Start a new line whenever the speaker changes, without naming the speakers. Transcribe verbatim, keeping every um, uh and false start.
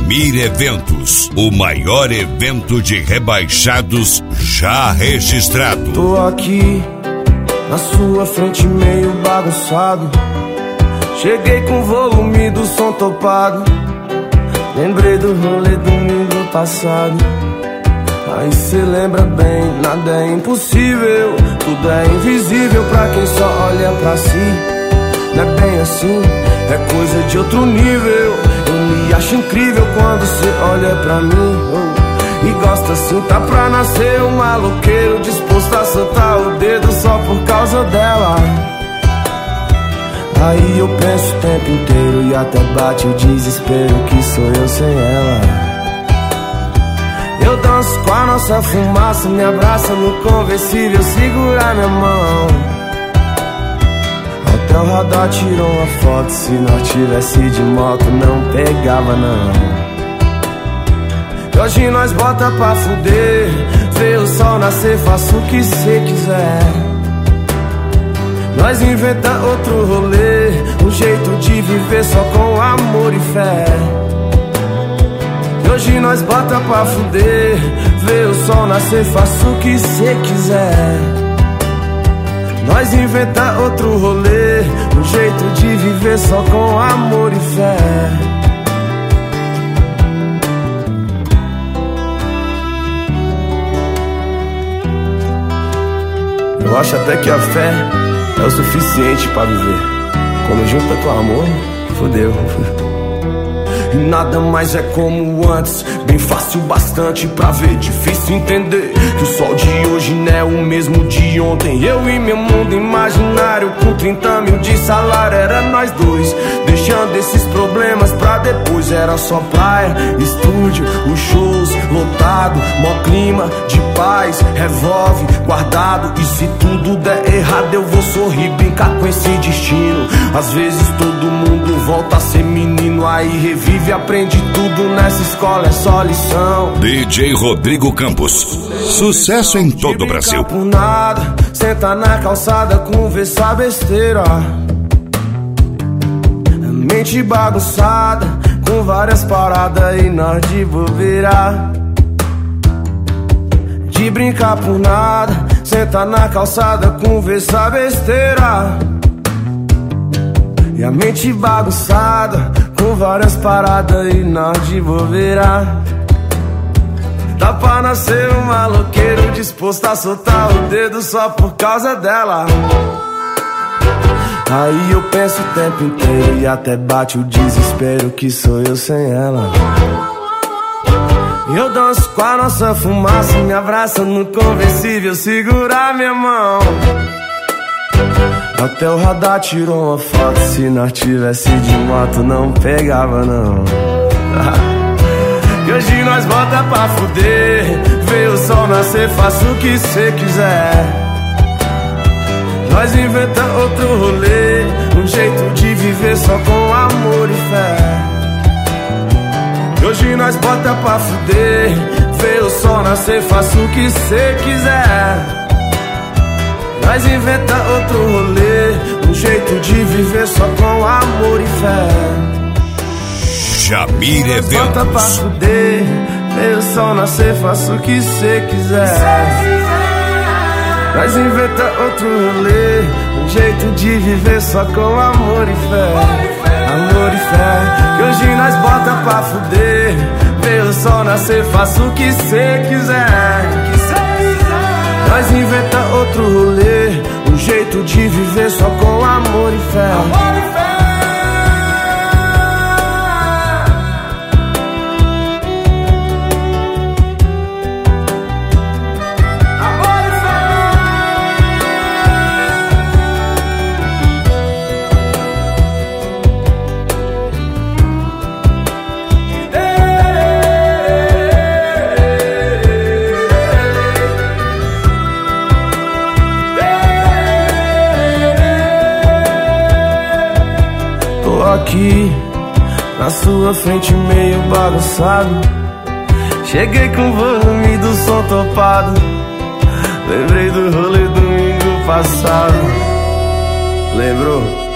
Jamir Eventos, o maior evento de rebaixados já registrado.
Tô aqui na sua frente meio bagunçado. Cheguei com o volume do som topado. Lembrei do rolê domingo passado. Aí cê lembra bem, nada é impossível, tudo é invisível pra quem só olha pra si. Não é bem assim, é coisa de outro nível. Eu me acho incrível quando cê olha pra mim, oh, e gosta assim, tá pra nascer um maloqueiro disposto a soltar o dedo só por causa dela. Aí eu penso o tempo inteiro e até bate o desespero que sou eu sem ela. Eu danço com a nossa fumaça, me abraça no conversível, segura minha mão. Até o radar tirou uma foto, se nós tivesse de moto não pegava não. E hoje nós bota pra fuder, vê o sol nascer, faça o que cê quiser. Nós inventa outro rolê, um jeito de viver só com amor e fé. E hoje nós bota pra fuder, vê o sol nascer, faça o que cê quiser. Nós inventa outro rolê, um jeito de viver só com amor e fé. Eu acho até que a fé é o suficiente pra viver. Quando junta com amor, fodeu. E nada mais é como antes, bem fácil bastante pra ver, difícil entender que o sol de hoje não é o mesmo de ontem. Eu e meu mundo imaginário com trinta mil de salário, era nós dois, deixando esses problemas pra depois. Era só praia, estúdio, os shows lotado, mó clima de paz, revolve guardado. E se tudo der errado eu vou sorrir, brincar com esse destino. Às vezes todo mundo volta a ser menino, aí revive e aprende tudo nessa escola, é só lição.
D J Rodrigo Campos, sucesso em todo o Brasil.
Por nada, senta na calçada, conversa besteira. Mente bagunçada, com várias paradas e nós de bobeira. De brincar por nada, senta na calçada, conversa besteira. E a mente bagunçada, com várias paradas e nós de bobeira. Dá pra nascer um maloqueiro disposto a soltar o dedo só por causa dela. Aí eu penso o tempo inteiro e até bate o desespero que sou eu sem ela. Eu danço com a nossa fumaça, me abraça no conversível, segura minha mão. Até o radar tirou uma foto, se nós tivesse de moto não pegava não. E hoje nós bota pra fuder, vê o sol nascer, faça o que cê quiser. Nós inventa outro rolê, um jeito de viver só com amor e fé. E hoje nós bota pra fuder, vê o sol nascer, faça o que cê quiser. Nós inventa outro rolê, um jeito de viver só com amor e fé.
Jamir Eventos.
Bota pra fuder, vê o sol nascer, faça o que cê quiser. Nós inventa outro rolê, um jeito de viver só com amor e fé. Amor e fé. Que hoje nós bota pra fuder, vê o sol nascer, faça o que cê quiser. Nós inventa outro rolê, um jeito de viver só com amor e fé. Amor e fé. Amor e fé. Aqui na sua frente meio bagunçado. Cheguei com o volume do som topado. Lembrei do rolê domingo passado. Lembrou?